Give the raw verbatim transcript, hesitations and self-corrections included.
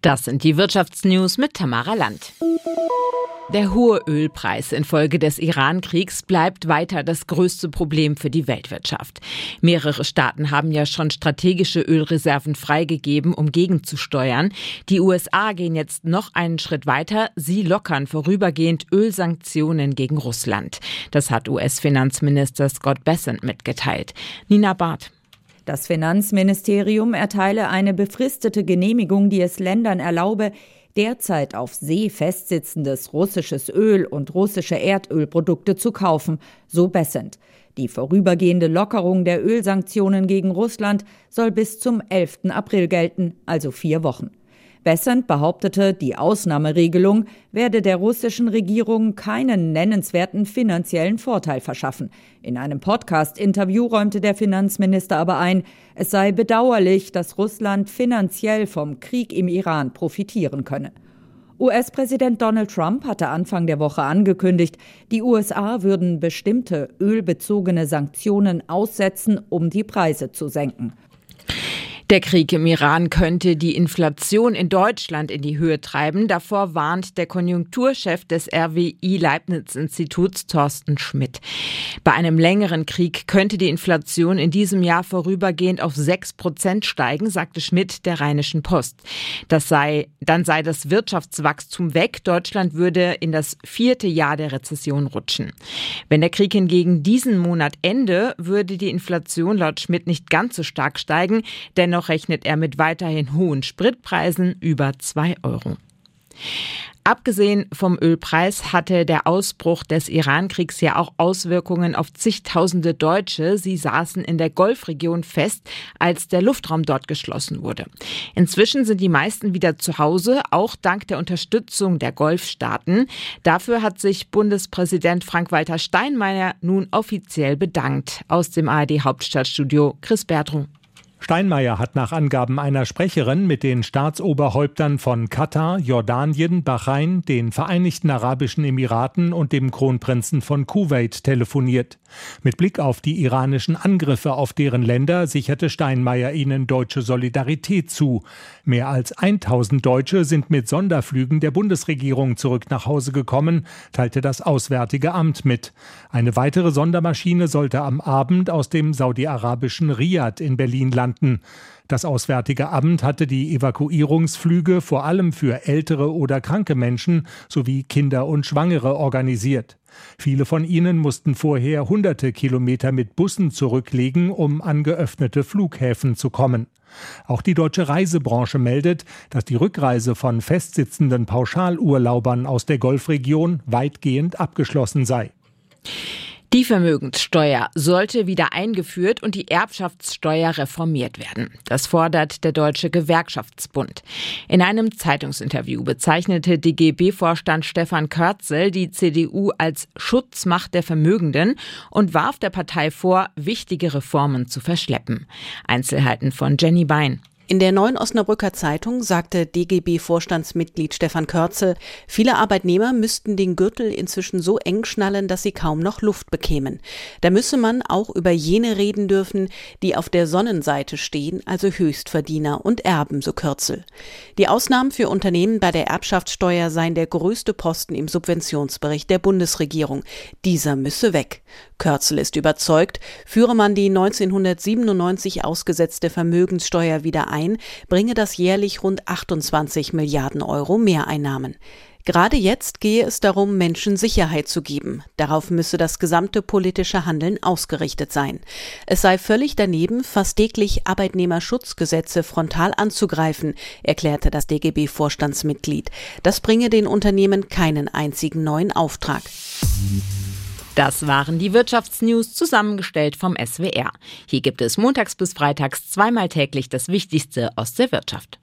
Das sind die Wirtschaftsnews mit Tamara Land. Der hohe Ölpreis infolge des Iran-Kriegs bleibt weiter das größte Problem für die Weltwirtschaft. Mehrere Staaten haben ja schon strategische Ölreserven freigegeben, um gegenzusteuern. Die U S A gehen jetzt noch einen Schritt weiter. Sie lockern vorübergehend Ölsanktionen gegen Russland. Das hat U S-Finanzminister Scott Bessent mitgeteilt. Nina Barth. Das Finanzministerium erteile eine befristete Genehmigung, die es Ländern erlaube, derzeit auf See festsitzendes russisches Öl und russische Erdölprodukte zu kaufen, so Bessent. Die vorübergehende Lockerung der Ölsanktionen gegen Russland soll bis zum elften April gelten, also vier Wochen. Bessent behauptete, die Ausnahmeregelung werde der russischen Regierung keinen nennenswerten finanziellen Vorteil verschaffen. In einem Podcast-Interview räumte der Finanzminister aber ein, es sei bedauerlich, dass Russland finanziell vom Krieg im Iran profitieren könne. U S-Präsident Donald Trump hatte Anfang der Woche angekündigt, die U S A würden bestimmte ölbezogene Sanktionen aussetzen, um die Preise zu senken. Der Krieg im Iran könnte die Inflation in Deutschland in die Höhe treiben. Davor warnt der Konjunkturchef des R W I-Leibniz-Instituts Thorsten Schmidt. Bei einem längeren Krieg könnte die Inflation in diesem Jahr vorübergehend auf sechs Prozent steigen, sagte Schmidt der Rheinischen Post. Das sei, dann sei das Wirtschaftswachstum weg. Deutschland würde in das vierte Jahr der Rezession rutschen. Wenn der Krieg hingegen diesen Monat ende, würde die Inflation laut Schmidt nicht ganz so stark steigen, denn Dennoch rechnet er mit weiterhin hohen Spritpreisen über zwei Euro. Abgesehen vom Ölpreis hatte der Ausbruch des Iran-Kriegs ja auch Auswirkungen auf zigtausende Deutsche. Sie saßen in der Golfregion fest, als der Luftraum dort geschlossen wurde. Inzwischen sind die meisten wieder zu Hause, auch dank der Unterstützung der Golfstaaten. Dafür hat sich Bundespräsident Frank-Walter Steinmeier nun offiziell bedankt. Aus dem A R D-Hauptstadtstudio Chris Bertrand. Steinmeier hat nach Angaben einer Sprecherin mit den Staatsoberhäuptern von Katar, Jordanien, Bahrain, den Vereinigten Arabischen Emiraten und dem Kronprinzen von Kuwait telefoniert. Mit Blick auf die iranischen Angriffe auf deren Länder sicherte Steinmeier ihnen deutsche Solidarität zu. Mehr als tausend Deutsche sind mit Sonderflügen der Bundesregierung zurück nach Hause gekommen, teilte das Auswärtige Amt mit. Eine weitere Sondermaschine sollte am Abend aus dem saudi-arabischen Riad in Berlin landen. Das Auswärtige Amt hatte die Evakuierungsflüge vor allem für ältere oder kranke Menschen sowie Kinder und Schwangere organisiert. Viele von ihnen mussten vorher hunderte Kilometer mit Bussen zurücklegen, um an geöffnete Flughäfen zu kommen. Auch die deutsche Reisebranche meldet, dass die Rückreise von festsitzenden Pauschalurlaubern aus der Golfregion weitgehend abgeschlossen sei. Die Vermögenssteuer sollte wieder eingeführt und die Erbschaftssteuer reformiert werden. Das fordert der Deutsche Gewerkschaftsbund. In einem Zeitungsinterview bezeichnete D G B-Vorstand Stefan Körzel die C D U als Schutzmacht der Vermögenden und warf der Partei vor, wichtige Reformen zu verschleppen. Einzelheiten von Jenny Bein. In der Neuen Osnabrücker Zeitung sagte D G B-Vorstandsmitglied Stefan Körzel, viele Arbeitnehmer müssten den Gürtel inzwischen so eng schnallen, dass sie kaum noch Luft bekämen. Da müsse man auch über jene reden dürfen, die auf der Sonnenseite stehen, also Höchstverdiener und Erben, so Körzel. Die Ausnahmen für Unternehmen bei der Erbschaftssteuer seien der größte Posten im Subventionsbericht der Bundesregierung. Dieser müsse weg. Körzel ist überzeugt, führe man die neunzehnhundertsiebenundneunzig ausgesetzte Vermögenssteuer wieder ein, bringe das jährlich rund achtundzwanzig Milliarden Euro Mehreinnahmen. Gerade jetzt gehe es darum, Menschen Sicherheit zu geben. Darauf müsse das gesamte politische Handeln ausgerichtet sein. Es sei völlig daneben, fast täglich Arbeitnehmerschutzgesetze frontal anzugreifen, erklärte das D G B-Vorstandsmitglied. Das bringe den Unternehmen keinen einzigen neuen Auftrag. Das waren die Wirtschaftsnews, zusammengestellt vom S W R. Hier gibt es montags bis freitags zweimal täglich das Wichtigste aus der Wirtschaft.